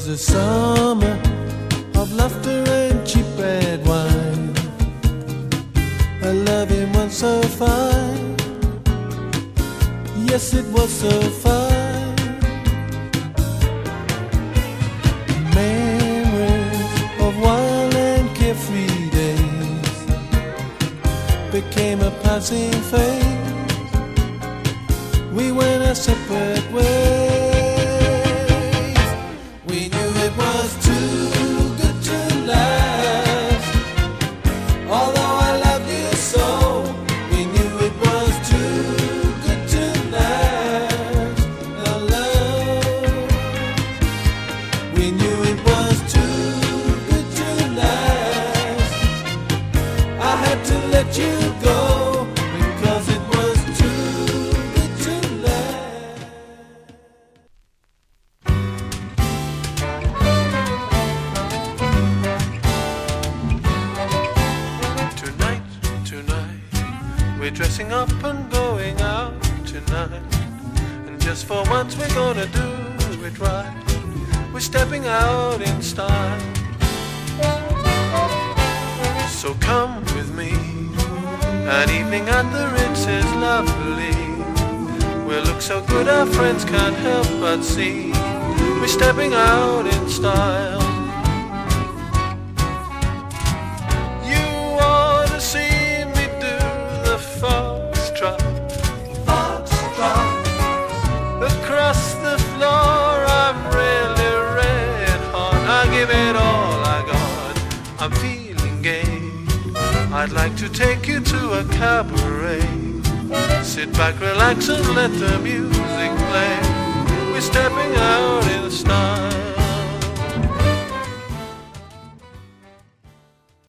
was a summer of laughter and cheap red wine. A loving one so fine, yes it was so fine. Memories of wild and carefree days became a passing phase. We went our separate ways. We knew it was too good to last. Although I loved you so, we knew it was too good to last. Our love, we knew it was too good to last. I had to let you go because it was too good to last. Tonight, we're dressing up and going out tonight. And just for once we're gonna do it right. We're stepping out in style. So come with me. An evening at the Ritz is lovely. We'll look so good our friends can't help but see. We're stepping out in style. You ought to see me do the foxtrot. Across the floor I'm really red hot. I give it all I got. I'm feeling gay. I'd like to take you to a cabaret. Sit back, relax and let the music play. We're stepping out